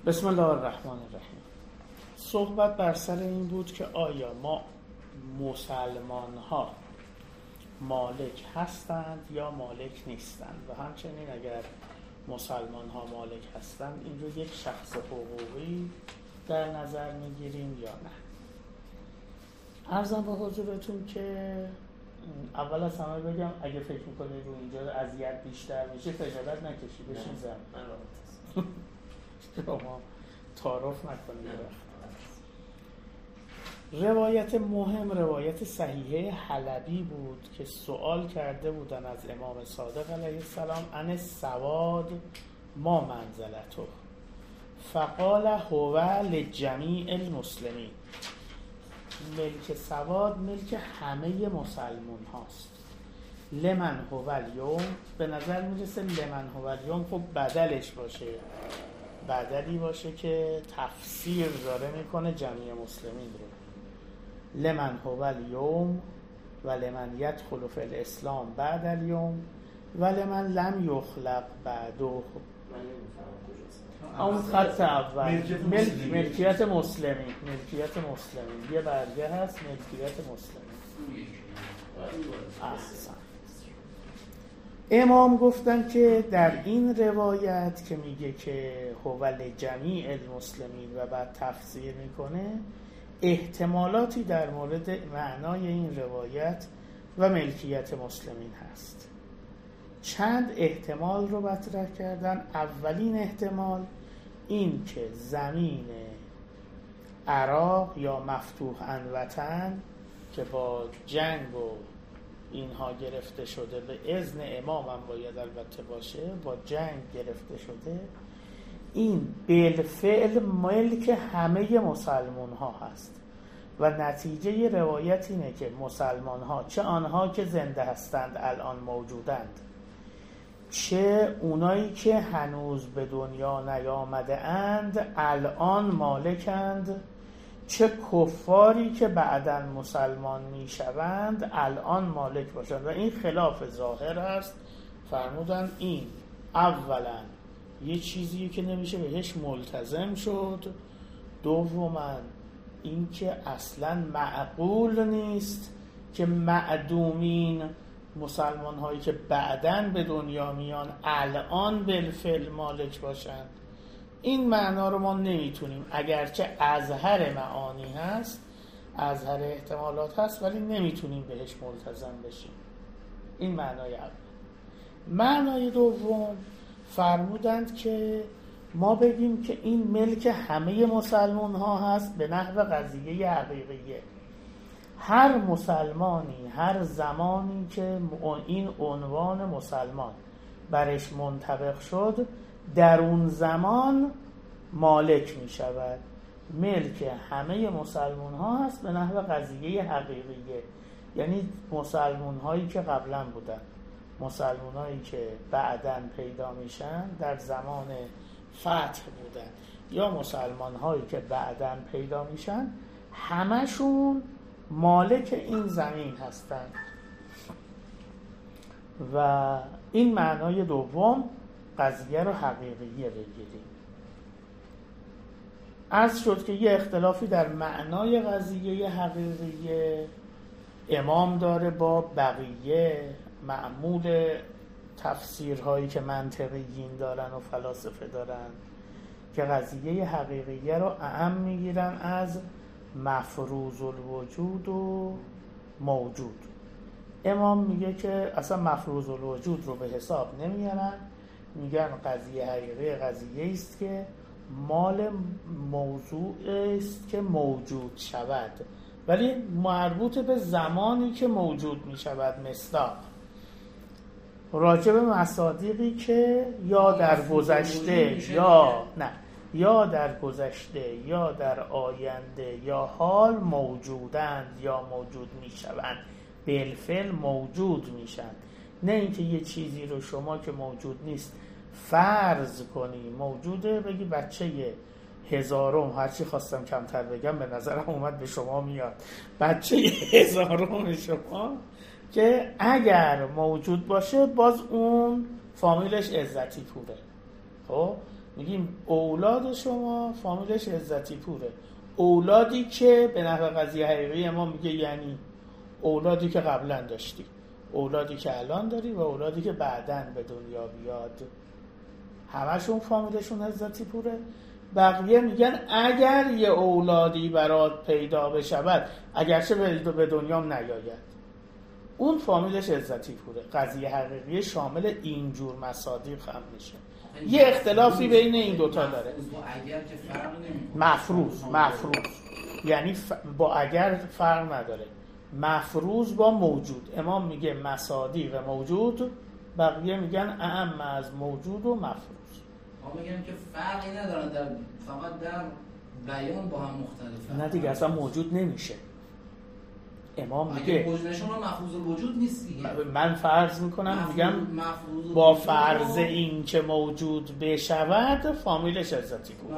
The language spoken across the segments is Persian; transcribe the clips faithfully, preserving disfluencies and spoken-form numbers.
بسم الله الرحمن الرحیم. صحبت بر سر این بود که آیا ما مسلمان ها مالک هستند یا مالک نیستند و همچنین اگر مسلمان ها مالک هستند این رو یک شخص حقوقی در نظر میگیریم یا نه. عرضم به حضورتون که اول از همه بگم اگه فکر میکنید رو اینجا اذیت بیشتر میشه خجالت نکشید، بشین زمین شما تعارف نکنید. روایت مهم روایت صحیحه حلبی بود که سوال کرده بودن از امام صادق علیه السلام عن سواد ما منزلته فقال هو لجمیع المسلمین. ملک سواد ملک همه مسلمان هاست. لمن هو الیوم به نظر میرسه لمن هو الیوم خب بدلش باشه، بدلی باشه که تفسیر داره میکنه جمیع مسلمین رو. لمن هو الیوم و لمن یدخل فی الاسلام بعد الیوم و لمن لم یخلق بعده. اون خط اول ملک ملکیت مسلمین، ملکیت مسلمین یه برگه هست ملکیت مسلمین. احسن. امام گفتن که در این روایت که میگه که هو لجمیع المسلمین و بعد تفسیر میکنه احتمالاتی در مورد معنای این روایت و ملکیت مسلمین هست. چند احتمال رو مطرح کردن. اولین احتمال این که زمین عراق یا مفتوح الوطن که با جنگ و اینها گرفته شده، به اذن امام هم باید البته باشه، با جنگ گرفته شده، این بالفعل ملک همه مسلمان ها هست و نتیجه روایت اینه که مسلمان ها چه آنها که زنده هستند الان موجودند، چه اونایی که هنوز به دنیا نیامده اند الان مالکند، چه کفاری که بعداً مسلمان میشوند الان مالک باشند. و این خلاف ظاهر است. فرمودن این اولا یه چیزی که نمیشه بهش ملتزم شد، دوما این که اصلا معقول نیست که معدومین مسلمان هایی که بعداً به دنیا میان الان بالفعل مالک باشند. این معنا رو ما نمیتونیم، اگرچه اظهر معانی هست، اظهر احتمالات هست، ولی نمیتونیم بهش ملتزم بشیم. این معنای اول. معنای دوم فرمودند که ما بگیم که این ملک همه مسلمان ها هست به نحو قضیه حقیقیه. هر مسلمانی هر زمانی که این عنوان مسلمان برش منطبق شد در اون زمان مالک می شود. ملک همه مسلمان ها هست به نحو قضیه حقیقیه، یعنی مسلمان هایی که قبلا بودن، مسلمان هایی که بعداً پیدا میشن در زمان فتح بودن، یا مسلمان هایی که بعداً پیدا میشن، همشون مالک این زمین هستند. و این معنای دوم قضیه رو حقیقیه بگیریم. عرض شد که یه اختلافی در معنای قضیه حقیقیه امام داره با بقیه معمول تفسیرهایی که منطقیین دارن و فلاسفه دارن، که قضیه حقیقیه رو اعم میگیرن از مفروض الوجود و موجود. امام میگه که اصلا مفروض الوجود رو به حساب نمیارن، میگن قضیه حقیقی قضیه است که مال موضوع است که موجود شود، ولی مربوط به زمانی که موجود میشود. مصداق راجع به مصادیقی که یا در گذشته یا نه یا در گذشته یا در آینده یا حال موجودند یا موجود میشوند، بالفعل موجود میشن. نه اینکه یه چیزی رو شما که موجود نیست فرض کنی موجوده، بگی بچه هزارم، هرچی خواستم کمتر بگم به نظرم اومد به شما میاد، بچه هزارم شما که اگر موجود باشه باز اون فامیلش عزتی پوره. خب میگیم اولاد شما فامیلش عزتی پوره. اولادی که به نحو قضیه حقیقی ما میگه یعنی اولادی که قبلا داشتی، اولادی که الان داری و اولادی که بعداً به دنیا بیاد، همشون فامیلشون عزتی پوره. بقیه میگن اگر یه اولادی برات پیدا بشود اگرچه به دنیا نیاید، اون فامیلش عزتی پوره. قضیه حقیقی شامل اینجور مصادیق هم میشه. یه اختلافی بین این دوتا داره. مفروض مفروض یعنی ف... با اگر فرق نداره. مفروض با موجود. امام میگه مصادیق موجود، بقیه میگن اعم از موجود و مفروض. ما میگم که فرقی ندارن، در فقط در بیان با هم مختلفه. نه دیگه اصلا موجود نمیشه. امام میگه موجودشون رو مفروض الوجود نیست دیگه. من فرض میکنم میگم با فرض این که موجود بشود فامیلش عزتی پوره.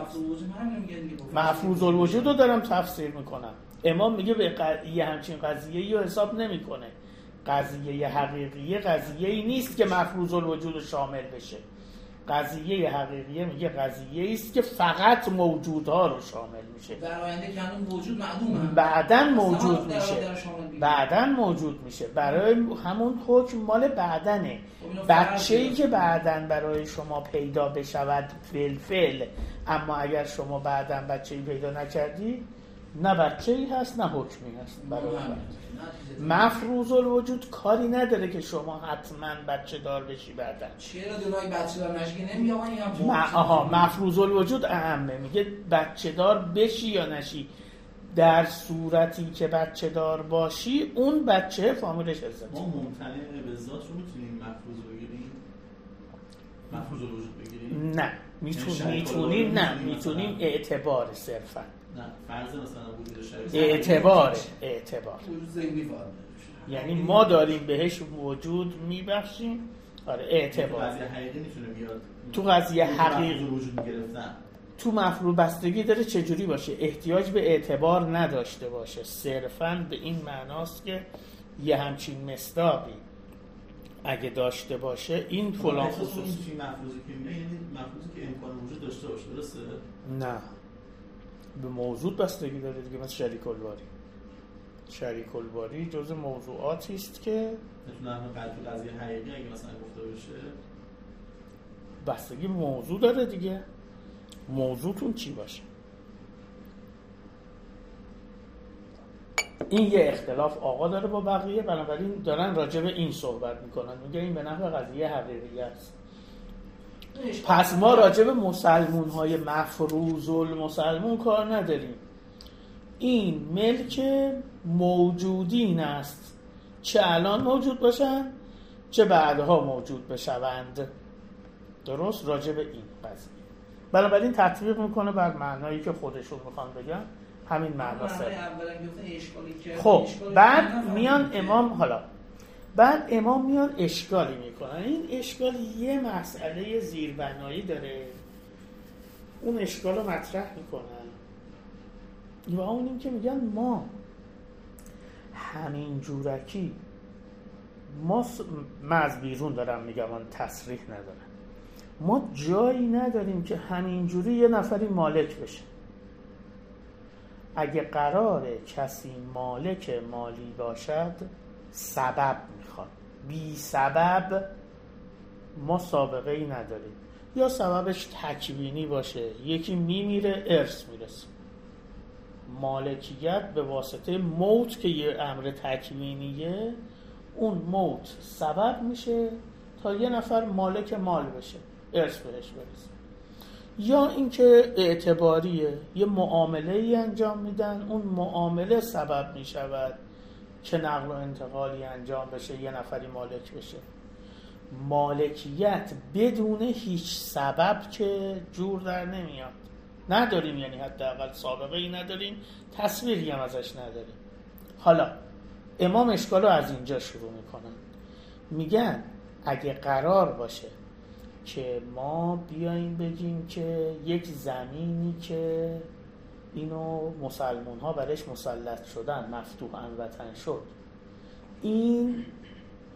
مفروض الوجود رو دارم تفسیر میکنم. امام میگه به ق... یه همچین قضیه‌ای رو حساب نمیکنه. قضیه حقیقیه قضیه‌ای نیست که مفروض الوجود شامل بشه. قضیه حقیقیه میگه قضیه است که فقط موجودها رو شامل میشه. در آینده که الان موجود معدومه، بعداً موجود میشه. بعداً موجود میشه. برای همون حکم مال بعدنه. بچه‌ای که بعداً برای شما پیدا بشود فلفل، اما اگر شما بعداً بچه‌ای پیدا نکردی، نه بچه‌ای هست نه حکمی هست. برای مفروض الوجود کاری نداره که شما حتما بچه دار بشی بعدن. چرا دونای بچه دار نشی نمیگه آقا ما آها مفروض الوجود اهمه، میگه بچه دار بشی یا نشی. در صورتی که بچه دار باشی اون بچه فامیلش عزتی. ما ممتنع به ذات رو میتونیم مفروض بگیریم؟ مفروض الوجود بگیریم؟ نه میتونیم میتونیم نه میتونیم اعتبار صرفا. نه فرض مثلا وجود شریک اعتبار اعتبار وجود ذهنی فقط، یعنی ما داریم بهش وجود میبخشیم. آره اعتبار. تو قضیه حقیقی میتونه بیاد. تو قضیه حقیقی وجود میگرفتن. تو مفروض بستگی داره چجوری باشه. احتیاج به اعتبار نداشته باشه، صرفاً به این معناست که یه همچین مصداقی اگه داشته باشه این فلان خصوص. این چی مفروضی که میگه یعنی مفروضی که امکان وجود داشته باشه، درسته؟ نه به موجود بستگی داره دیگه. مثل شریک الباری، شریک الباری جز موضوعاتی است که میتونه همه قضیه قضیه حقیقی اگه مثلا گفته بشه بستگی موضوع داره دیگه. موضوعتون چی باشه؟ این یه اختلاف آقا داره با بقیه، بنابراین دارن راجع به این صحبت میکنن، میگن این به نحو قضیه حقیقی است. پس ما راجع به مسلمون های مفروض المسلمون کار نداریم. این ملک موجودین است، چه الان موجود باشن چه بعدها موجود بشوند. درست راجع به این قضیه. بنابراین تطبیق میکنه بر معنایی که خودشون میخوان بگن، همین معناست. خب بعد میان امام حالا بعد امام میان اشکالی میکنن. این اشکال یه مسئله زیربنایی داره، اون اشکال رو مطرح میکنن و اون این که میگن ما همین جورکی ما من از بیرون دارم میگم، من تصریح ندارم، ما جایی نداریم که همینجوری یه نفری مالک بشه. اگه قراره کسی مالک مالی باشد سبب میخواد. بی سبب ما سابقه ای نداریم. یا سببش تکوینی باشه، یکی میمیره ارث میرسه. مالکیت به واسطه موت که یه امر تکوینیه، اون موت سبب میشه تا یه نفر مالک مال بشه، ارث بهش برسه. یا اینکه اعتباریه، یه معامله ای انجام میدن، اون معامله سبب میشود که نقل و انتقالی انجام بشه، یه نفری مالک بشه. مالکیت بدون هیچ سبب که جور در نمیاد. نداریم، یعنی حداقل سابقه ای نداریم، تصویری هم ازش نداریم. حالا امام اشکال رو از اینجا شروع میکنن، میگن اگه قرار باشه که ما بیاییم بگیم که یک زمینی که اینو مسلمون ها برش مسلط شدن، مفتوحاً وطن شد، این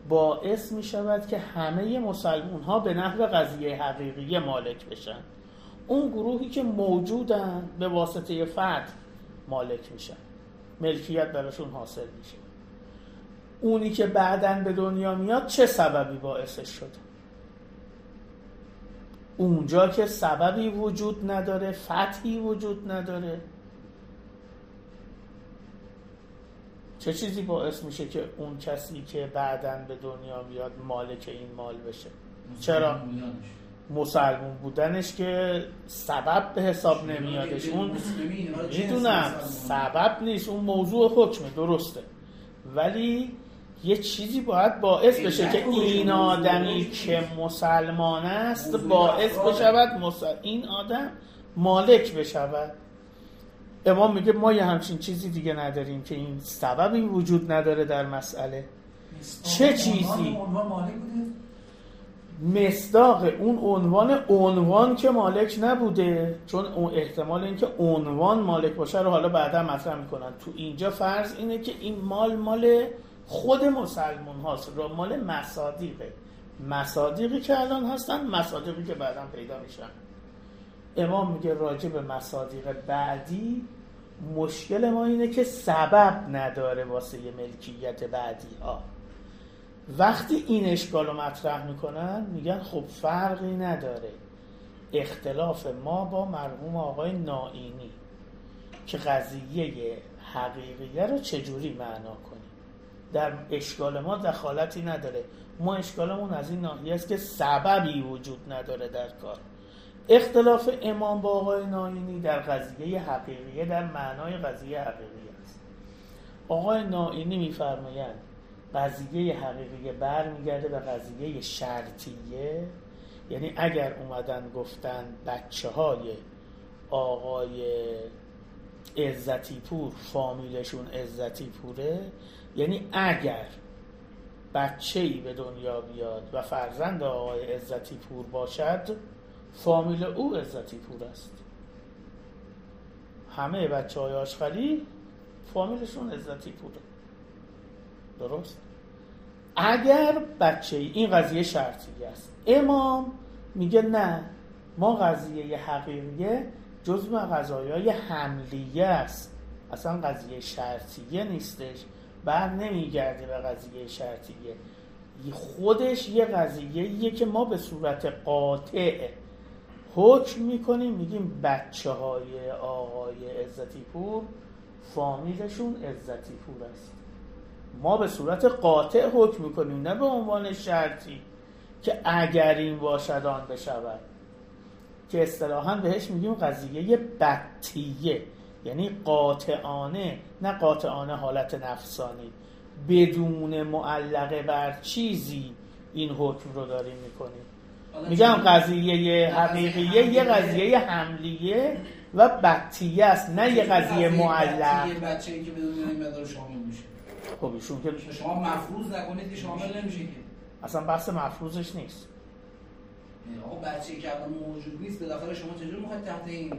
باعث می شود که همه مسلمون ها به نحو قضیه حقیقی مالک بشن. اون گروهی که موجودن به واسطه فتح مالک میشن، ملکیت براشون حاصل میشه. اونی که بعداً به دنیا میاد چه سببی باعثش شده؟ اونجا که سببی وجود نداره، فتحی وجود نداره، چه چیزی باعث میشه که اون کسی که بعداً به دنیا میاد مالک این مال بشه؟ چرا؟ مسلمون بودنش که سبب به حساب نمیادش. اون میدونم سبب نیست، اون موضوع حکمه، درسته، ولی یه چیزی باید باعث بشه که این آدمی که مسلمان است باعث بشود مسل... این آدم مالک بشود. امام میگه ما یه همچین چیزی دیگه نداریم که این سببی وجود نداره در مسئله. چه چیزی؟ مصداق اون عنوان عنوان که مالک نبوده، چون اون احتمال این که عنوان مالک باشه رو حالا بعدا مطرح میکنن. تو اینجا فرض اینه که این مال مال خود مسلمان هاست، رو مال مصادیقه، مصادیقی که الان هستن، مصادیقی که بعدا پیدا میشن. امام میگه راجع به مصادیق بعدی مشکل ما اینه که سبب نداره واسه ملکیت بعدی ها. وقتی این اشکال رو مطرح میکنن میگن خب فرقی نداره، اختلاف ما با مرحوم آقای نائینی که قضیه حقیقیه رو چجوری معنا کنیم. در اشکال ما دخالتی نداره، ما اشکالمون از این ناحیه است که سببی وجود نداره در کار. اختلاف امام با آقای نائینی در قضیه حقیقیه، در معنای قضیه حقیقیه است. آقای نائینی میفرمایند قضیه حقیقیه برمیگرده به قضیه شرطیه، یعنی اگر اومدن گفتن بچه های آقای عزتی پور فامیلشون عزتی پوره، یعنی اگر بچه‌ای به دنیا بیاد و فرزند آقای عزتی پور باشد فامیل او عزتی پور است. همه بچه های آشغالی فامیلشون عزتی پوره، درست؟ اگر بچه این قضیه شرطیه است. امام میگه نه، ما قضیه حقیقیه جزء قضایای حملیه است، اصلا قضیه شرطیه نیستش، بر نمیگرده به قضیه شرطیه. خودش یه قضیه‌ایه که ما به صورت قاطع حکم میکنیم، میگیم بچه های آقای عزتی پور فامیلشون عزتی پور است. ما به صورت قاطع حکم میکنیم، نه به عنوان شرطی که اگر این باشد آن بشود، که اصطلاحاً بهش میگیم قضیه بطیه، یعنی قاطعانه، نه قاطعانه حالت نفسانی، بدون معلقه بر چیزی این حکم رو داریم میکنیم. میگم قضیه حقیقیه یه قضیه حملیه و بطیه است، نه یه قضیه معلق. یه بچه‌ای که بدون این مقدار شامل میشه، خب ایشون که شما مفروض نکنید که شامل نمیشه که اصلا بحث مفروضش نیست. آقا بچه‌ای که الان موجود نیست بالاخره شما چجوری میخواید تحت این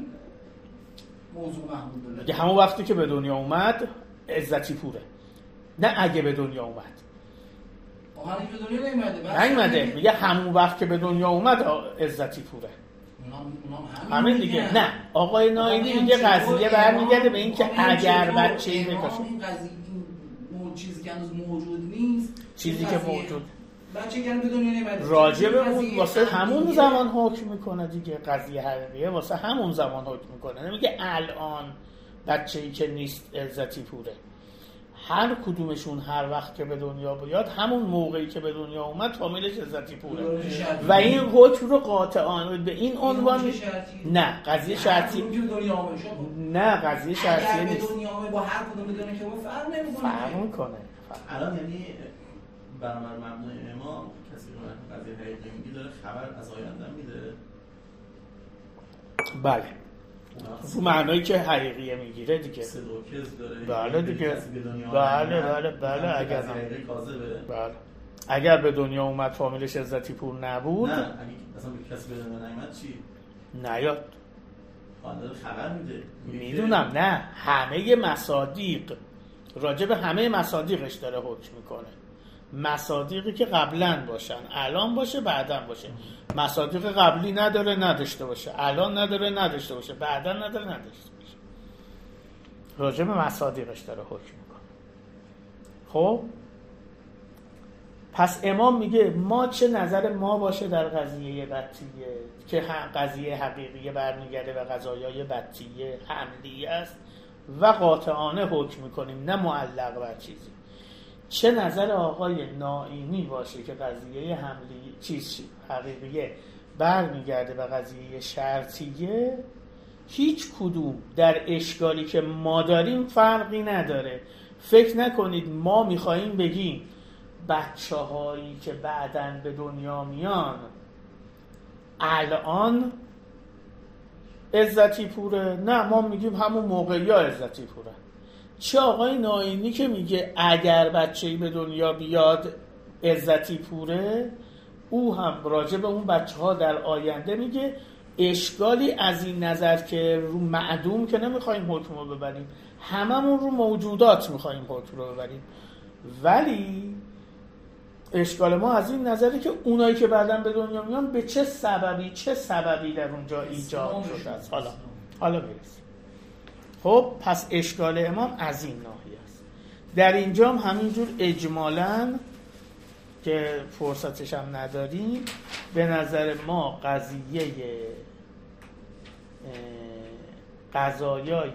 موضوع محمول ببرید؟ که همون وقتی که به دنیا اومد عزتی پوره، نه اگه به دنیا اومد. آقا هنوز به دنیا نیومده، نیومده، میگه همون وقت که به دنیا اومد عزتی پوره. اونام همین دیگه. نه، آقای نائینی میگه قضیه برمیگرده به این که اگر بچه‌ای بکشه، این قضیه این چیزی که هنوز موجود نیست، چیزی که موجود بچه‌ای که به دنیا نیومده راجع به اون واسه همون زمان حکم میکنه دیگه. قضیه حقیقیه واسه همون زمان حکم میکنه، نمیگه الان بچه‌ای که نیست عزتی پوره. هر کدومشون هر وقت که به دنیا بیاد همون موقعی که به دنیا اومد فامیلش عزتی پوره و این حکم رو قاطعانه به این عنوان. نه قضیه شرطی، نه قضیه شرطی نیست. با هر کدوم بدونه که اون فرق نمیکنه، فرق میکنه. الان یعنی برنامه مبنای امام کسی که قضیه حقیقی میگه داره خبر از آینده میده. بله، تو معنایی که حقیقیه میگیره دیگه. صدق و کذب داره. بله دیگه. بله بله بله. اگر حقیقی کاذبه. بله. اگر به دنیا اومد فامیلش عزتی پور نبود، نه اگه مثلا به کسی به دنیا نیامد چی؟ نیاد. خانده خبر میده. میدونم، نه همه مصادیق، راجع به همه مصادیقش داره حکم میکنه. مصادیقی که قبلا باشن، الان باشه بعداً باشه. مصادیق قبلی نداره نداشته باشه، الان نداره نداشته باشه، بعداً نداره نداشته باشه. راجع به مصادیقش داره حکم میکنه. خب پس امام میگه ما چه نظر ما باشه در قضیه بطیه که قضیه حقیقیه برمیگرده و قضایای بطیه حملیه است و قاطعانه حکم میکنیم، نه معلق بر چیزی. چه نظر آقای نائینی باشه که قضیه حملی چیز حقیقیه برمیگرده و قضیه شرطیه، هیچ کدوم در اشکالی که ما داریم فرقی نداره. فکر نکنید ما میخواییم بگیم بچه هایی که بعداً به دنیا میان الان عزتی پوره. نه، ما میگیم همون موقعی ها عزتی پوره. چه آقای نائینی که میگه اگر بچه‌ای به دنیا بیاد عزتی پوره، او هم راجع به اون بچه ها در آینده میگه اشکالی از این نظر که رو معدوم که نمیخوایم حکم رو ببریم، هممون رو موجودات میخوایم حکم رو ببریم، ولی اشکال ما از این نظره که اونایی که بعداً به دنیا میان به چه سببی چه سببی در اونجا ایجاد شده است. حالا حالا برسیم. خب پس اشکال امام از این ناحیه است. در اینجا هم همینجور اجمالاً که فرصتش هم نداریم، به نظر ما قضیه قضایای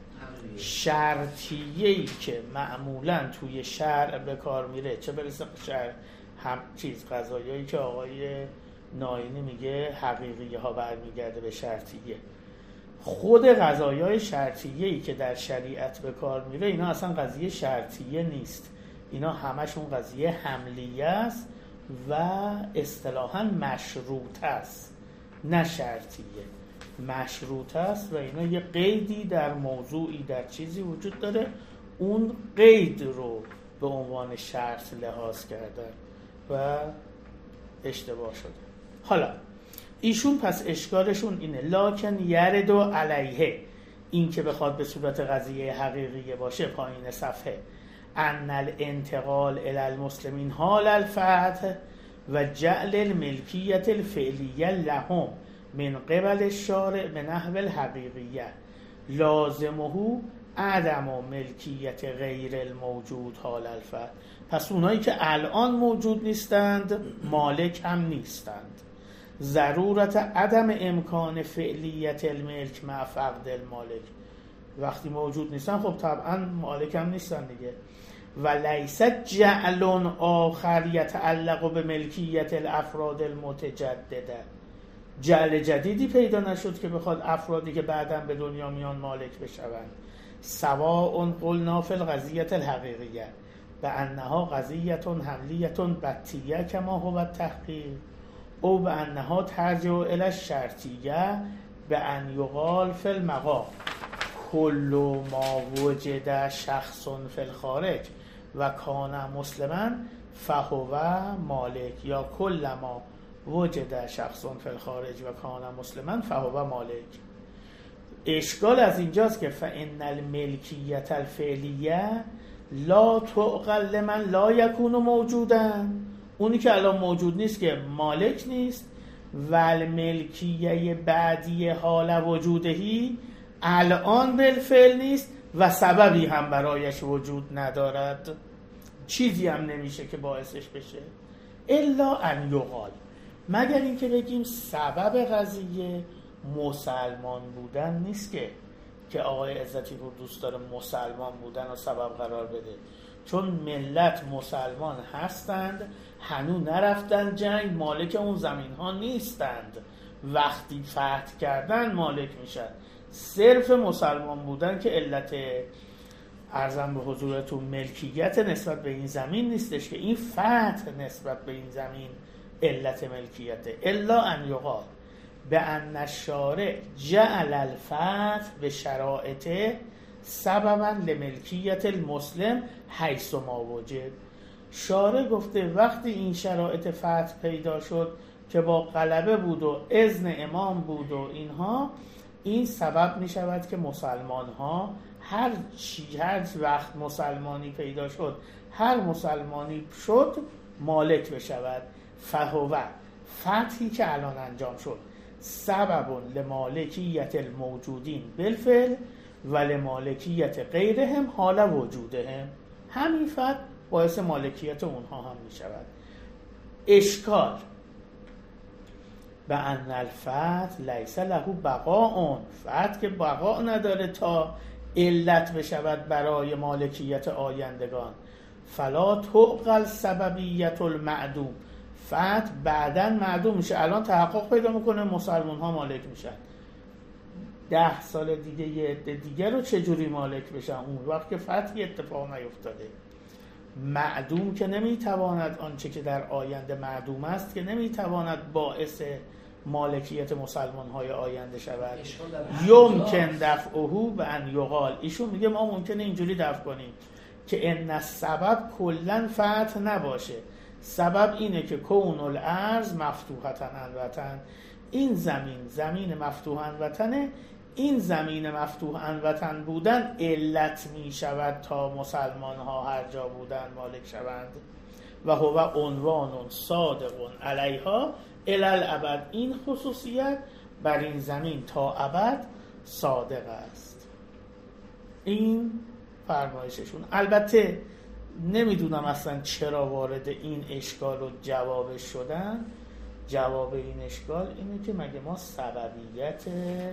شرطیه‌ای که معمولاً توی شرع به کار میره، چه برسه شرع هم چیز قضایایی که آقای نائینی میگه حقیقیه ها برمیگرده به شرطیه، خود قضایای شرطیه‌ای که در شریعت به کار میره اینا اصلا قضیه شرطیه نیست، اینا همشون قضیه حملیه است و اصطلاحاً مشروط است، نه شرطیه، مشروط است و اینا یه قیدی در موضوعی در چیزی وجود داره، اون قید رو به عنوان شرط لحاظ کردن و اشتباه شده. حالا ایشون پس اشکالشون اینه لکن یرد و علیه، این که بخواد به صورت قضیه حقیقیه باشه پایین صفحه، ان الانتقال الی المسلمین حال الفتح و جعل الملکیت الفعلیه لهم من قبل الشارع به نحو الحقیقیه لازمه عدم و ملکیت غیر الموجود حال الفتح. پس اونایی که الان موجود نیستند مالک هم نیستند. ضرورت عدم امکان فعلیت الملک مع فقد المالک، وقتی موجود نیستن خب طبعا مالک هم نیستن دیگه. و لیس جعل آخر یتعلق به ملکیت الافراد المتجدده، جعل جدیدی پیدا نشد که بخواد افرادی که بعداً به دنیا میان مالک بشوند. سواء قلنا فی القضیة الحقیقیه بانها قضیة حملیة بطیه کما هو التحقیق او بانها ترجع الی الشرطیه بان یقال فی المقام کل ما وجد شخص فی الخارج و کان مسلما فهو مالک، یا کل ما وجد شخص فی الخارج و کان مسلما فهو مالک. اشکال از اینجاست که فان الملکیت الفعلیه لا تعقل لمن لا یکون موجودا، اونی که الان موجود نیست که مالک نیست، و الملکیه بعدی حال وجودهی الان بالفعل نیست و سببی هم برایش وجود ندارد، چیزی هم نمیشه که باعثش بشه الا ان یقال، مگر اینکه بگیم سبب قضیه مسلمان بودن نیست که که آقای عزتی پور دوست داره مسلمان بودن و سبب قرار بده، چون ملت مسلمان هستند، هنوز نرفتن جنگ، مالک اون زمین ها نیستند، وقتی فتح کردن مالک میشن. صرف مسلمان بودن که علت عرضم به حضورتون ملکیت نسبت به این زمین نیستش، که این فتح نسبت به این زمین علت ملکیته. الا ان یقال به ان الشارع جعل الفتح به شرائط سببا لملکیت المسلم حیث ما وجد. شارع گفته وقتی این شرایط فتح پیدا شد که با غلبه بود و اذن امام بود و اینها، این سبب می شود که مسلمان ها هر چی هر وقت مسلمانی پیدا شد هر مسلمانی شد مالک بشود. فهو فتحی که الان انجام شد سبب لمالکیت الموجودین بالفعل و لمالکیت غیرهم حال وجودهم. همین فتح باعث مالکیت اونها هم می شود. اشکال به ان الفتح لیس له بقاء، فتح که بقا نداره تا علت بشود برای مالکیت آیندگان. فلا تعقل سببیت المعدوم، فتح بعداً معدوم میشه. الان تحقق پیدا میکنه مسلمان ها مالک میشن، ده سال دیگه یه عده دیگه رو چجوری مالک بشن؟ اون وقت که فتحی اتفاق نیفتاده. معدوم که نمیتواند، آنچه که در آینده معدوم است که نمیتواند باعث مالکیت مسلمان های آینده شود. یمکن دفعه به ان یقال، ایشون میگه ما ممکنه اینجوری دفع کنیم که ان سبب کلا فتح نباشه. سبب اینه که کون الارض مفتوحتن الوطن، این زمین زمین مفتوح الوطنه، این زمین مفتوح الوطن بودن علت می شود تا مسلمان ها هر جا بودن مالک شوند. و هو عنوان صادق علیها الی الابد، این خصوصیت بر این زمین تا ابد صادق است. این فرمایششون. البته نمیدونم اصلا چرا وارد این اشکال و جوابش شدن. جواب این اشکال اینه که مگه ما سببیت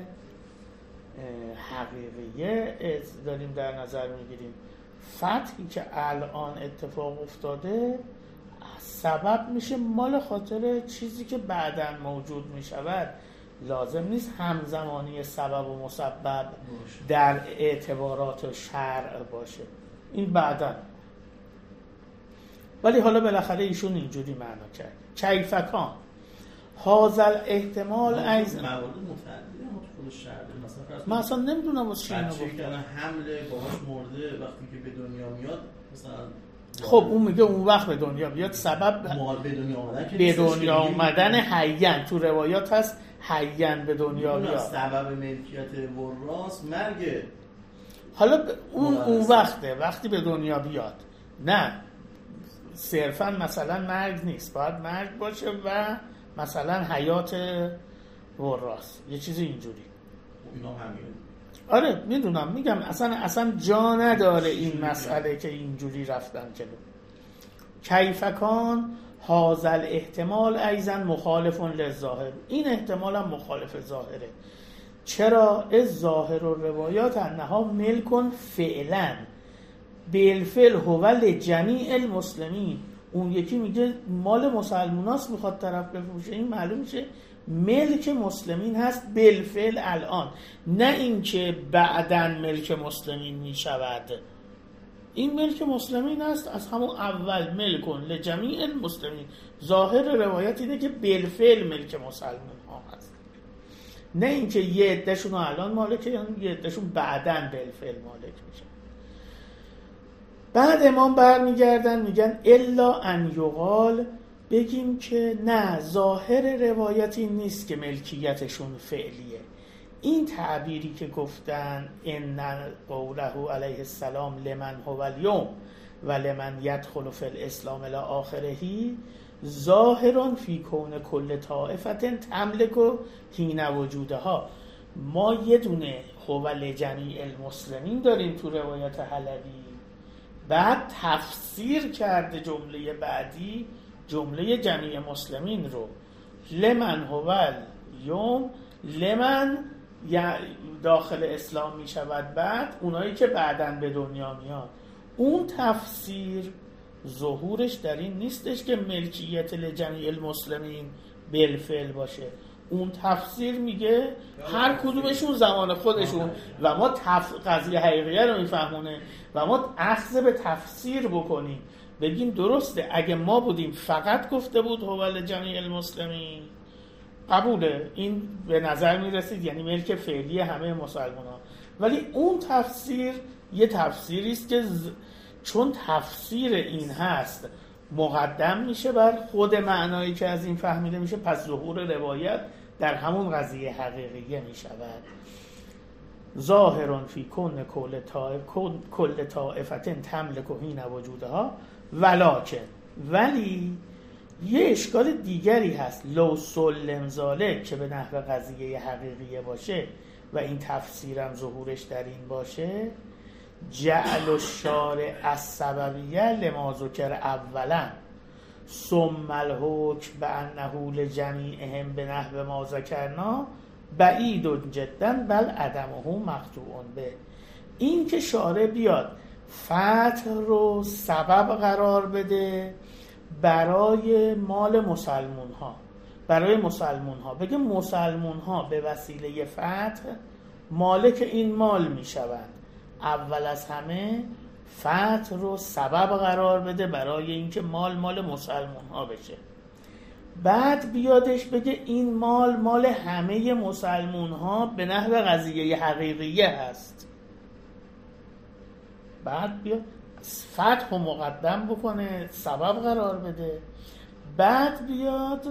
حقیقیه داریم در نظر میگیریم؟ فتحی که الان اتفاق افتاده سبب میشه مال خاطر چیزی که بعداً موجود میشود. لازم نیست همزمانی سبب و مسبب در اعتبارات شرع باشه، این بعداً. ولی حالا بالاخره ایشون اینجوری معنا کرد. کیفکان حاضر احتمال ایز موارد متعددی هم تو خود شرع مثلا من اصلا نمیدونم واسه چی اینو گفتم. گفتم. حمله باهاش مرده وقتی که به دنیا میاد مثلا، خب اون میگه اون وقت به دنیا بیاد، سبب مال به دنیا اومدن به دنیا اومدن حیان، تو روایات هست حیان به دنیا بیاد. سبب ملکیت وراث مرگ. حالا اون اون وقته وقتی به دنیا بیاد، نه صرفا مثلا مرگ نیست، باید مرگ باشه و مثلا حیات وراث، یه چیزی اینجوری. اینا همین. آره میدونم، میگم اصلا اصلا جا نداره این مسئله که اینجوری رفتن جلو. کیفکان حاضر احتمال ایزن مخالف للظاهر، این احتمال هم مخالف ظاهره. چرا؟ از ظاهر و روایات انها ملکن فعلا بالفعل هو لجمیع المسلمین. اون یکی میگه مال مسلماناست میخواد طرف بفروشه، این معلوم میشه ملک مسلمین هست بالفعل الان، نه اینکه بعداً ملک مسلمین میشود. این ملک مسلمین هست از همون اول، ملکن لجمیع المسلمین. ظاهر روایت اینه که بالفعل ملک مسلمان ها هست، نه اینکه یه عدهشون الان مالکه، یعنی یه عدهشون بعداً بالفعل مالک میشه. بعد امام برمیگردن میگن الا ان یقال، بگیم که نه، ظاهر روایتی نیست که ملکیتشون فعلیه. این تعبیری که گفتن ان قوله علیه السلام لمن هو الیوم و لمن یدخل فی الاسلام الی آخره ظاهران فی کون کل طائفه تملک حین وجودها. ما یه دونه هو لجمیع المسلمین داریم تو روایت حلبی، بعد تفسیر کرده جمله بعدی، جمله جمیع مسلمین رو، لمن هو الیوم، لمن داخل اسلام می شود، بعد اونایی که بعداً به دنیا میاد. اون تفسیر ظهورش در این نیستش که ملکیت لجمیع المسلمین بالفعل باشه. اون تفسیر میگه هر کدومشون زمان خودشون و ما تف... قضیه حقیقیه رو میفهمونه و ما اخذ به تفسیر بکنیم، بگیم درسته اگه ما بودیم فقط گفته بود هو لجمیع المسلمین، قبوله، این به نظر میرسید یعنی ملک فعلی همه مسلمان ها. ولی اون تفسیر یه تفسیری است که ز... چون تفسیر این هست مقدم میشه بر خود معنایی که از این فهمیده میشه، پس ظهور روایت در همون قضیه حقیقیه میشود. ظاهرون فی کن کل طائف کل طائفتن تملک حین وجودها ولکن ولی یه اشکال دیگری هست لو سلم ذالک که به نحو قضیه حقیقیه باشه و این تفسیرم ظهورش در این باشه جعل الشارع السببیه لما ذکر اولا ثم الحکم بانه لجمیعهم به نحو ما ذکرنا بعید جدا بل عدمه مقطوع به. این که شارع بیاد فتح رو سبب قرار بده برای مال مسلمون ها، برای مسلمون ها بگه مسلمون ها به وسیله فتح مالک این مال می شوند، اول از همه فتح رو سبب قرار بده برای اینکه مال مال مسلمون ها بشه، بعد بیادش بگه این مال مال همه مسلمون ها به نحو قضیه حقیقیه هست، بعد بیاد فتح رو مقدم بکنه سبب قرار بده، بعد بیاد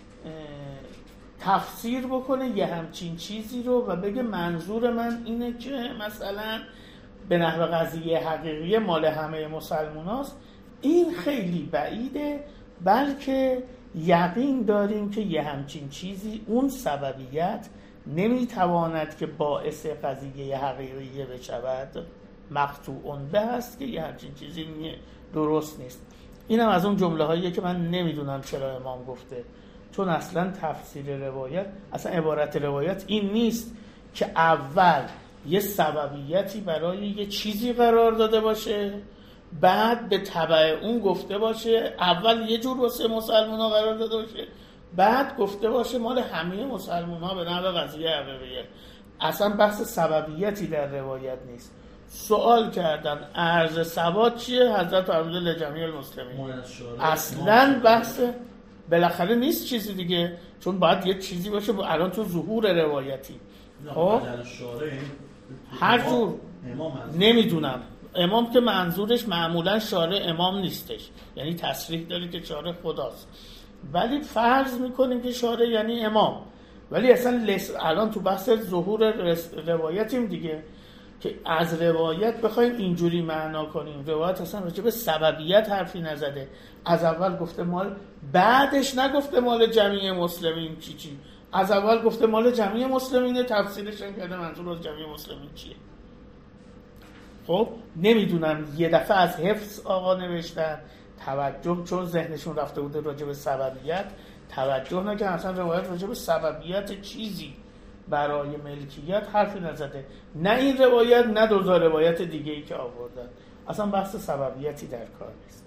تفسیر بکنه یه همچین چیزی رو و بگه منظور من اینه که مثلا به نحو قضیه حقیقیه مال همه مسلمان هاست. این خیلی بعیده، بلکه یقین داریم که یه همچین چیزی اون سببیت نمیتواند که باعث قضیه حقیقیه بشود، مقطوع به هست که یه همچین چیزی درست نیست. اینم از اون جمله هاییه که من نمیدونم چرا امام گفته، چون اصلا تفسیر روایت، اصلا عبارت روایت این نیست که اول یه سببیتی برای یه چیزی قرار داده باشه بعد به تبع اون گفته باشه اول یه جور واسه مسلمان ها قرار داده باشه بعد گفته باشه مال همه مسلمان ها به نحو قضیه حقیقیه. اصلا بحث سببیتی در روایت نیست. سوال کردن عرض ثبات چیه؟ حضرت فرموده لجمیع المسلمین. اصلا بحث بالاخره نیست چیزی دیگه، چون باید یه چیزی باشه الان تو ظهور روایتی. خب هر جور نمیدونم، امام که منظورش معمولا شارع امام نیستش، یعنی تصریح داره که شارع خداست، ولی فرض میکنیم که شارع یعنی امام. ولی اصلا الان تو بحث ظهور روایتیم دیگه، که از روایت بخوایم اینجوری معنا کنیم. روایت اصلا راجع به سببیت حرفی نزده، از اول گفته مال، بعدش نگفته مال جمیع مسلمین چی چی، از اول گفته مال جمیع مسلمینه، تفسیرش هم کرده منظور از جمیع مسلمین چیه. خب نمیدونم یه دفعه از حفظ آقا نوشتن توجه، چون ذهنشون رفته بوده راجع به سببیت، توجه نکردن اصلا روایت راجع به سببیت چیزی برای ملکیت حرفی نزده، نه این روایت نه دو تا روایت دیگه ای که آوردن، اصلا بحث سببیتی در کار نیست.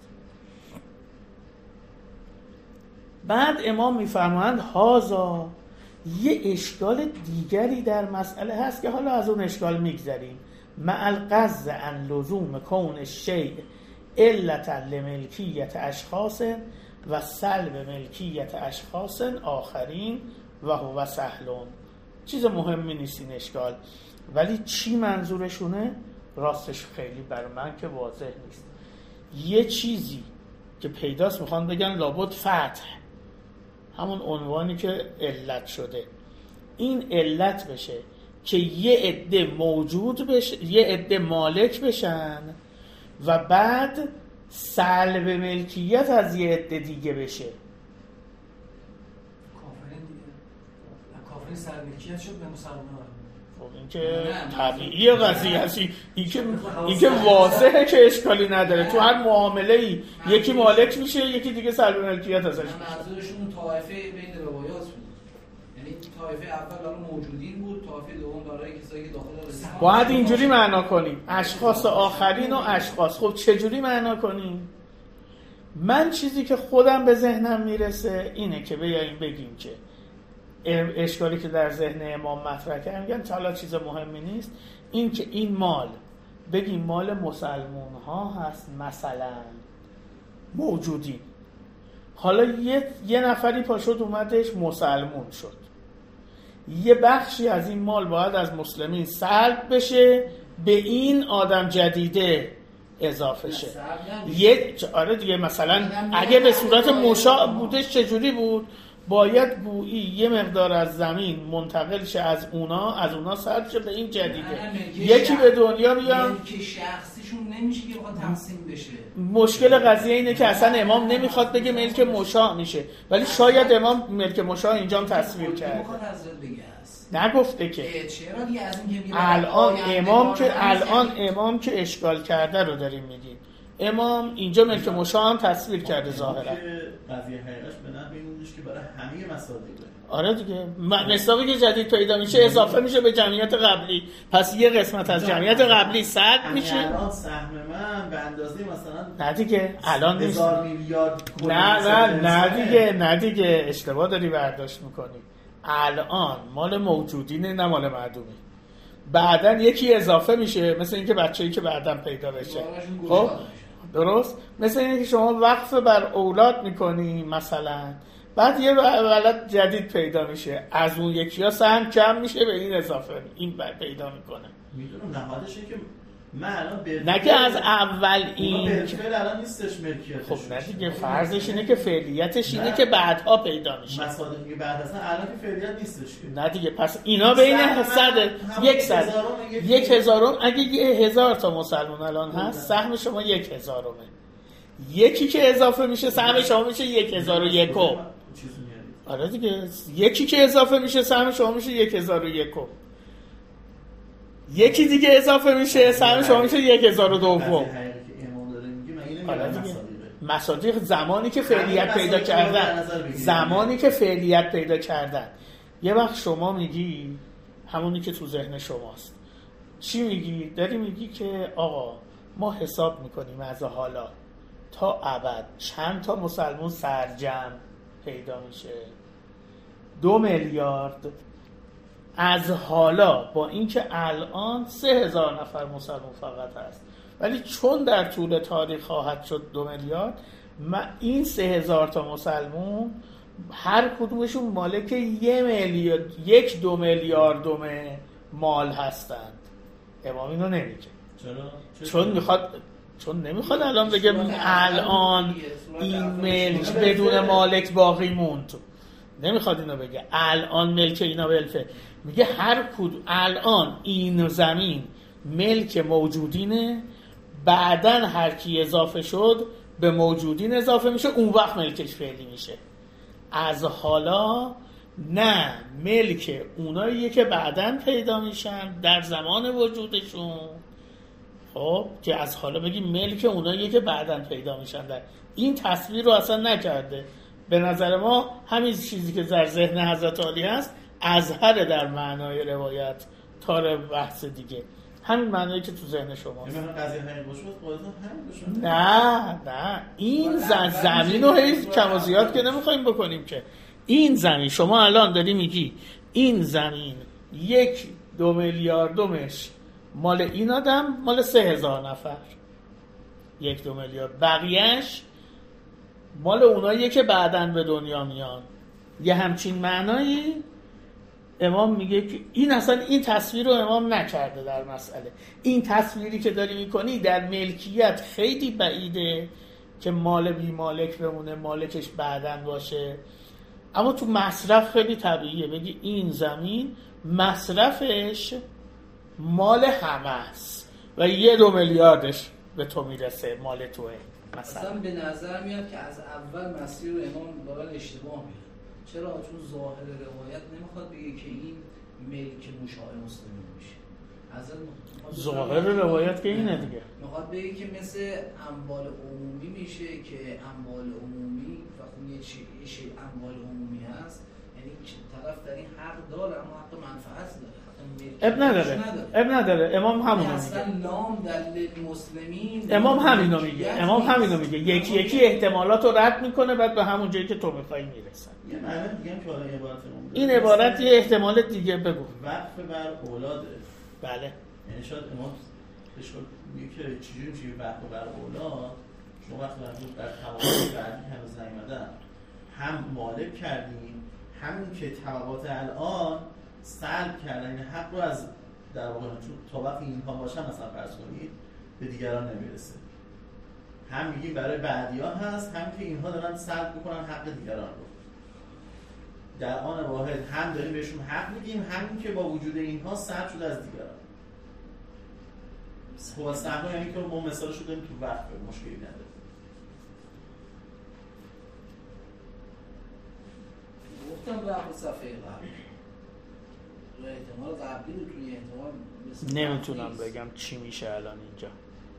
بعد امام میفرمایند هازا، یه اشکال دیگری در مسئله هست که حالا از اون اشکال میگذریم. مع القصد عن لزوم کون الشیء علت لملکیت اشخاص و سلب ملکیت اشخاص آخرین و هو سهلون. چیز مهمی نیست این اشکال، ولی چی منظورشونه راستش خیلی بر من که واضح نیست. یه چیزی که پیداست میخوان بگن لابد فتح، همون عنوانی که علت شده، این علت بشه که یه عده موجود بشه، یه عده مالک بشن و بعد سلب ملکیت از یه عده دیگه بشه. کافرین سلب ملکیت شد به مسلمان. خب این که طبیعیه قضیه هستی، این که این که واضحه که اشکالی نداره. تو هر معامله ای یکی مالک میشه یکی دیگه سلب ملکیت ازش میشه. منظورشون طایفه بین روایات بود، یعنی طایفه اول برای موجودین بود، طایفه دوم برای کسایی که داخل رسید. باید اینجوری معنا کنیم اشخاص آخرین و اشخاص. خب چجوری معنا کنیم؟ من چیزی که خودم به ذهنم میرسه اینه که بیاییم بگیم که اشکالی که در ذهن امام مطرح کردن، میگن حالا چیز مهمی نیست، این که این مال بگیم مال مسلمون ها هست، مثلا موجودی، حالا یه, یه نفری پاشد اومدش مسلمون شد، یه بخشی از این مال باید از مسلمین سلب بشه به این آدم جدیده اضافه شه. یه آره دیگه، مثلا اگه به صورت مشاع بودش چجوری بود؟ باید گویی یه مقدار از زمین منتقل شه از اونا، از اونا سرد شه به این جدیده. یکی به دنیا بیان ملک شخصیشون نمیشه که بخواد تقسیم بشه. مشکل قضیه اینه که اصلا امام نمیخواد بگه ملک مشاع میشه، ولی شاید امام ملک مشاع اینجا هم تصویر کرده. نگفته که چرا دیگه از این که الان امام که الان امام که اشکال کرده رو داریم میگیم. امام اینجا ملک مشاع هم تصویر کرده ظاهرا. قضیه حقیقتش به نحوی اینجاش که برای همه مصادیقه. آره دیگه مصداقی که جدید پیدا میشه اضافه میشه به جمعیت قبلی، پس یه قسمت از جمعیت قبلی سد میشه. الان سهم من به اندازه مثلا نه دیگه الان نیست. هزار میلیارد. نه نه نه دیگه نه دیگه اشتباه داری برداشت میکنی. الان مال موجودینه نه مال معدومی. بعداً یکی اضافه میشه، مثل اینکه بچه‌ای که بعداً پیدا بشه. خب درست؟ مثل اینکه شما وقف بر اولاد میکنی مثلا، بعد یه ولد جدید پیدا میشه، از اون یکی ها سهم کم میشه به این اضافه این بعد پیدا میکنه. میدونم نهادشه که من الان به نه که از اول این بالفعل الان نیستش ملکیتش. خب نه دیگه فرضش اینه که فعلیتش اینه که بعدها پیدا میشه. مصادیقی که بعد اصلا الان که فعلیت نیستش که. نه دیگه پس اینا بین صد یک صد یک هزارم اگه یه هزار تا مسلمان الان هست سهم شما یک هزارمه. یکی که اضافه میشه سهم شما میشه یک هزار و یکم. آره دیگه یکی که اضافه میشه سهم شما میشه یک هزار و یکم. یکی دیگه اضافه میشه سهم شما میشه یک هزار و دوم. آره دیگه مصادیق زمانی که فعلیت پیدا کردن زمانی که فعلیت پیدا کردن یه وقت شما میگی همونی که تو ذهن شماست. چی میگی؟ داری میگی که آقا ما حساب میکنیم از حالا تا ابد چند تا مسلمون سرجم پیدا میشه؟ دو میلیارد. از حالا با اینکه الان سه هزار نفر مسلمان فقط هست، ولی چون در طول تاریخ خواهد شد دو میلیارد، این سه هزار تا مسلمان هر کدومشون مالک یه میلیارد یک دو میلیاردم مال هستند. امام اینو نمیگه. چرا؟ چون میخواد چون نمیخواد الان بگه الان این ملک بدون مالک باقی موند. نمیخواد اینو بگه الان ملک اینا بالفعل. میگه هر کدوم الان این زمین ملک موجودینه، بعدن هر کی اضافه شد به موجودین اضافه میشه، اون وقت ملکش فعلی میشه. از حالا نه، ملک اوناییه که بعدن پیدا میشن در زمان وجودشون. خب که از حالا بگی ملک اوناییه که بعدن پیدا میشن. در این تصویر رو اصلا نکرده. به نظر ما همین چیزی که در ذهن حضرت علی هست ازهر در معنای روایت تا بحث دیگه، همین معنایی که تو ذهن شماست. نه نه این زمین رو هیچ کم و زیاد که نمیخوایم بکنیم که. این زمین شما الان داری میگی این زمین یک دو میلیاردمش مال این آدم، مال سه هزار نفر، یک دو میلیارد، بقیهش مال اوناییه که بعدن به دنیا میان. یه همچین معنایی امام میگه که این اصلا این تصویر رو امام نکرده در مسئله. این تصویری که داری میکنی در ملکیت خیلی بعیده که مال بی مالک بمونه، مالکش بعدن باشه، اما تو مصرف خیلی طبیعیه بگی این زمین مصرفش مال همه است و یه دو میلیاردش به تو میرسه، مال توه. مثلا به نظر میاد که از اول مسیر امام دارن اشتباه میره. چرا؟ چون ظاهر روایت نمیخواد بگه که این ملک مشاع مسلمین میشه. از ظاهر روایت که اینه دیگه، میخواد بگه که مثل اموال عمومی میشه که اموال عمومی وقتی یه چیزی اموال عمومی هست، یعنی طرف در این حق داره اما حق منفعت داره. اب نداره اب نداره امام همونو میگه. نام دلیل مسلمین امام همینو میگه. امام همینو میگه. یکی یکی احتمالات رو رد میکنه، بعد به همون جایی که تو میخوای میرسن. یه معنی دیگه هم که حالا عبارت امام این عبارت یه احتمال دیگه بگو. وقف بر اولاده. بله. یعنی شاید امام اشکال میگه که چجوری میشه وقف بر اولاد؟ شما وقتی در طبقات بعدی هنوز نیومدن هم مالک کردیم، همون که طبقات الان سلب کردن این حق رو از در واقع چون تا وقتی اینها باشن مثلا فرض کنید به دیگران نمیرسه. هم میگیم برای بعدیان هست، هم که اینها دارن سلب بکنن حق دیگران رو. در آن واحد هم داریم بهشون حق میدیم، همین که با وجود اینها سلب شده از دیگران. خب از سهم یعنی که ما مثالشو داریم تو وقت مشکلی نداره. گفتم وقت صفحه قبل و احتمال قبلی رو توی احتمال نمیتونم بگم چی میشه الان اینجا.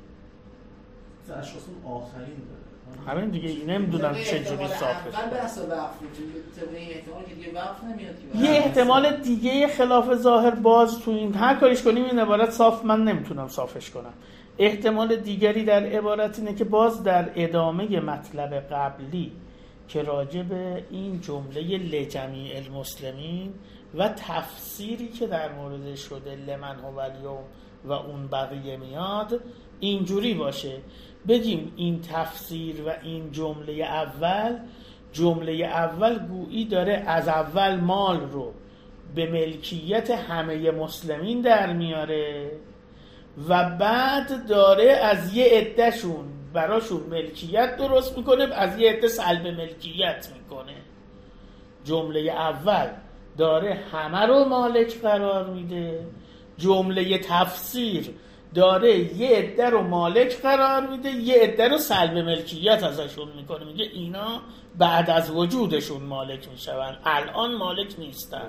اشخاص اون آخرین داره همین دیگه، نمیدونم چه جوری صافش اول بحث وقف رو طبق این احتمال که دیگه وقف نمیاد که یه احتمال دیگه خلاف ظاهر باز تو این هر کاریش کنیم این عبارت صاف من نمیتونم صافش کنم. احتمال دیگری در عبارت اینه که باز در ادامه مطلب قبلی که راجع به این جمله لجمیع المسلمین و تفسیری که در مورد شده لمن هو الیوم و اون بقیه میاد اینجوری باشه، بگیم این تفسیر و این جمله اول جمله اول گویی داره از اول مال رو به ملکیت همه مسلمین در میاره و بعد داره از یه عدهشون براشون ملکیت درست میکنه، از یه عده سلب ملکیت میکنه. جمله اول داره همه رو مالک قرار میده، جمله تفسیر داره یه عده رو مالک قرار میده، یه عده رو سلب ملکیت ازشون میکنه، میگه اینا بعد از وجودشون مالک میشون، الان مالک نیستن.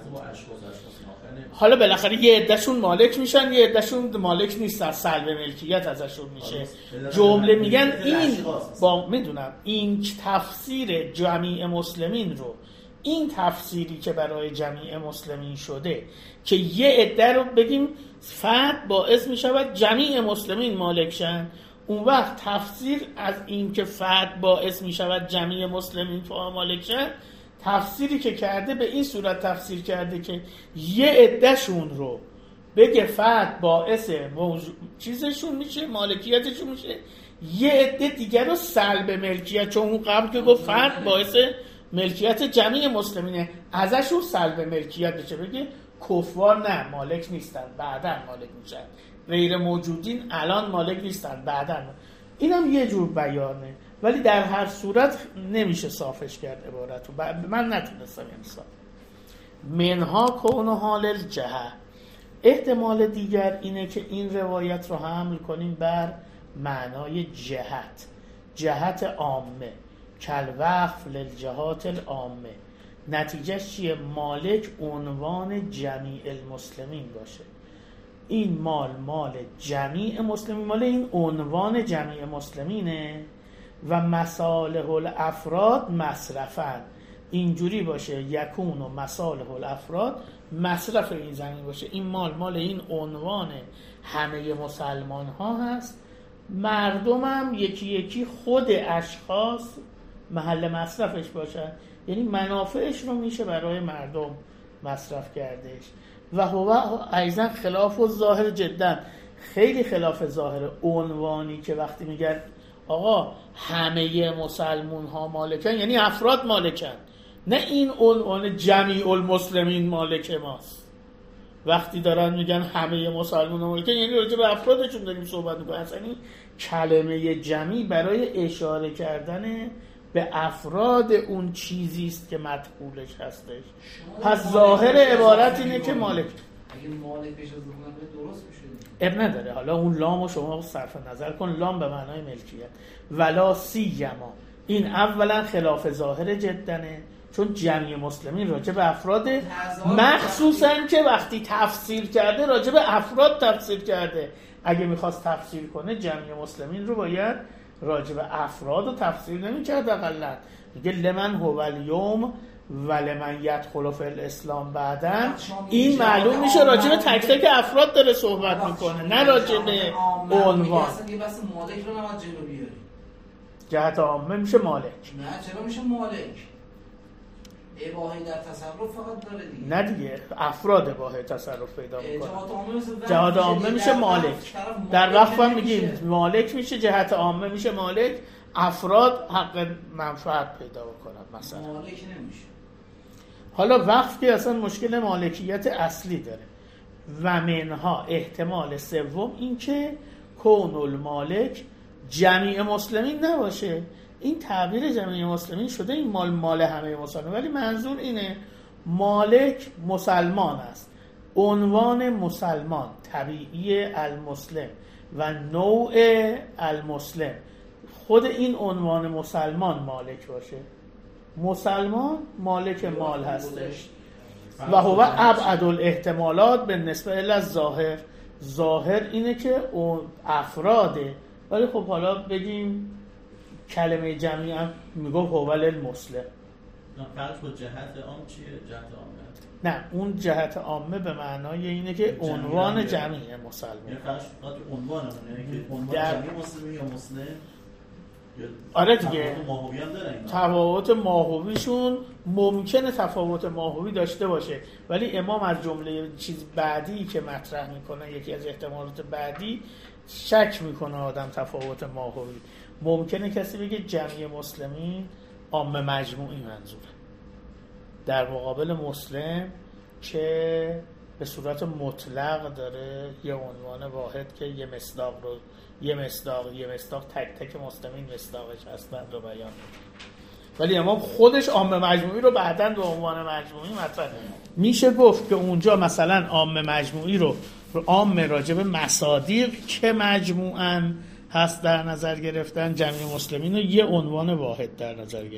حالا بالاخره یه عدهشون مالک میشن، یه عدهشون مالک نیستن، سلب ملکیت ازشون میشه. جمله میگن این با میدونم این تفسیر جمیع مسلمین رو، این تفسیری که برای جمیع مسلمین شده که یه عده رو بگیم فتح باعث میشود جمیع مسلمین مالک شن، اون وقت تفسیر از این که فتح باعث میشود جمیع مسلمین مالک شن، تفسیری که کرده به این صورت تفسیر کرده که یه عدهشون رو بگه فتح باعث موضوع چیزشون میشه، مالکیتشون میشه، یه عده دیگر رو سلب ملکیت، چون اون قبل که گفت فتح باعث ملکیت جمیع مسلمینه ازشون سلب ملکیت بشه، بگه کفار نه مالک نیستن بعداً مالک میشن، غیر موجودین الان مالک نیستن بعداً. اینم یه جور بیانه، ولی در هر صورت نمیشه صافش کرد عبارتو، من نتونستم این صاف. منها کون حال الجهه، احتمال دیگر اینه که این روایت رو حمل کنیم بر معنای جهت، جهت عامه، کل وقف للجهات العامه. نتیجه چیه؟ مالک عنوان جمیع المسلمین باشه، این مال مال جمیع مسلمین، مال این عنوان جمیع مسلمینه و مصالح الافراد مصرفن، اینجوری باشه یکون و مصالح الافراد مصرف این زمین باشه، این مال مال این عنوان همه مسلمان ها هست، مردم هم یکی یکی خود اشخاص محل مصرفش باشن، یعنی منافعش رو میشه برای مردم مصرف کردش. و هو ایضا خلاف الظاهر جدا، خیلی خلاف ظاهر عنوانی که وقتی میگن آقا همه مسلمون ها مالکن یعنی افراد مالکن، نه این عنوان جمیع المسلمین مالک ماست. وقتی دارن میگن همه مسلمون ها مالکن یعنی راجع به افرادشون داریم صحبت میکنیم، اصلا این کلمه جمیع برای اشاره کردن به افراد اون چیزی است که مدخولش هستش. پس ظاهر عبارت اینه که مالک، اگه مالک بشه درست میشه اب نداره. حالا اون لامو شما صرف نظر کن، لام به معنای ملکیت. ولا سیما، این اولا خلاف ظاهر جدنه، چون جمعی مسلمین راجع به افراد، مخصوصا که وقتی تفسیر کرده راجع به افراد تفسیر کرده. اگه میخواست تفسیر کنه جمعی مسلمین رو باید راجع به افراد رو تفسیر نمی‌کرد اقلا. میگه لمن هو الیوم و لمن یدخل فی الاسلام بعدن، این معلوم میشه راجع به تک تک افراد داره صحبت میکنه، نه راجع به عنوان. اصلا یه بحث مالک رو نماد جلو بیاری، جهت عامه میشه مالک. نه چرا میشه مالک؟ اباحه در تصرف فقط داره دیگه. نه دیگه، افراد اباحه تصرف پیدا میکنه. جهت عامه مثل جهت عامه میشه مالک. در وقت هم میگیم مالک میشه، جهت عامه میشه مالک، افراد حق منفعت پیدا بکنن مثلا. مالک نمیشه. حالا وقف که اصلا مشکل مالکیت اصلی داره. و منها احتمال سوم این که کون المالک جمیع مسلمین نباشه. این تعبیر جمیع مسلمین شده این مال مال همه مسلمین، ولی منظور اینه مالک مسلمان است. عنوان مسلمان طبیعی المسلم و نوع المسلم، خود این عنوان مسلمان مالک باشه. مسلمان مالک مال هستش و هو ابعد الاحتمالات به نسبت الی ظاهر. ظاهر اینه که اون افراده، ولی خب حالا بگیم کلمه جمعی هم میگه هو المسلم. فرق با جهت عام چیه؟ جهت عامه؟ نه، اون جهت عامه به معنای اینه که عنوان جمعی مسلمان. یعنی فرق با عنوانمونه، یعنی که عنوان در... جمعی مسلمی یا مسلم. آره دیگه، تفاوت ماهوی هم داره. تفاوت ماهویشون ممکنه تفاوت ماهوی داشته باشه، ولی امام از جمله چیز بعدی که مطرح میکنه، یکی از احتمالات بعدی، شک میکنه آدم تفاوت ماهوی. ممکنه کسی بگه جمعی مسلمین عامه مجموعی منظوره، در مقابل مسلم که به صورت مطلق داره یه عنوان واحد که یه مصداق رو یه مصداق یه مصداق تک تک مسلمین مصداقش هست بعد رو بیان میکنه. ولی امام خودش عامه مجموعی رو بعداً به عنوان مجموعی مطرح میشه گفت که اونجا مثلا عامه مجموعی رو عامه راجب مصادیق که مجموعاً هست در نظر گرفتن، جمعی مسلمین رو یه عنوان واحد در نظر گرفتن.